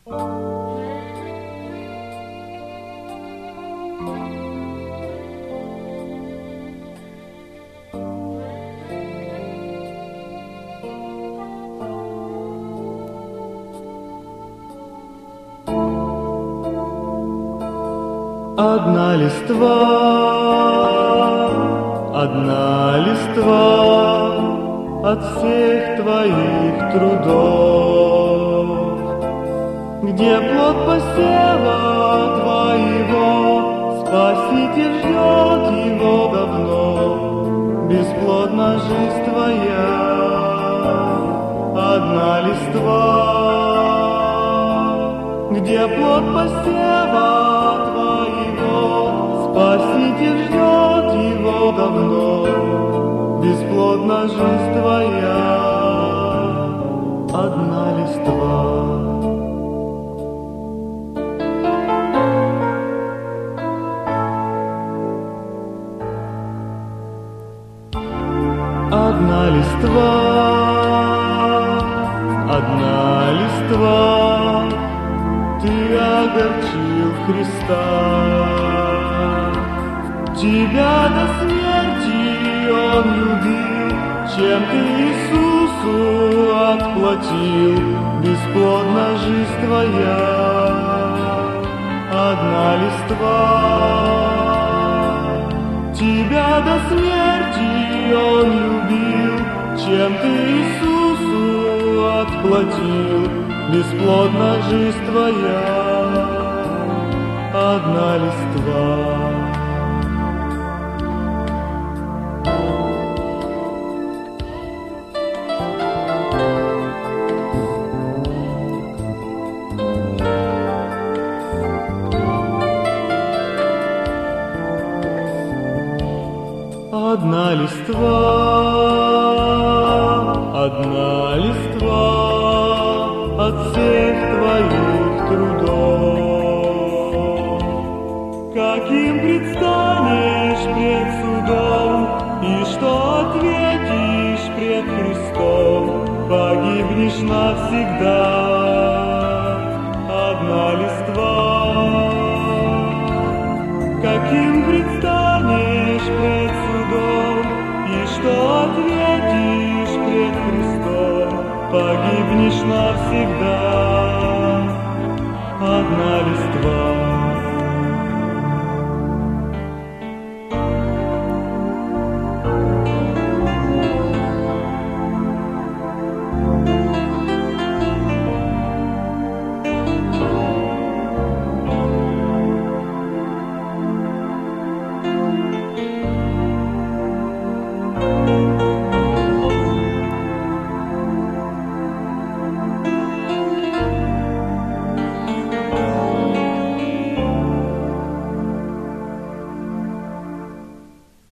Одна листва от всех твоих трудов, где плод посева твоего, Спаситель ждет его давно. Бесплодна жизнь твоя, одна листва, где плод посева твоего, Спаситель ждет его давно. Бесплодна жизнь твоя, одна листва. Одна листва, ты огорчил Христа. Тебя до смерти Он любил, чем ты Иисусу отплатил. Бесплодна жизнь твоя, одна листва. Тебя до смерти Он любил, чем ты Иисусу отплатил. Бесплодна жизнь твоя, одна листва. Одна листва от всех твоих трудов. Каким предстанешь пред судом, и что ответишь пред Христом? Погибнешь навсегда, одна листва. Каким предстанешь пред судом, и что ответишь пред Христом? Погибнешь навсегда,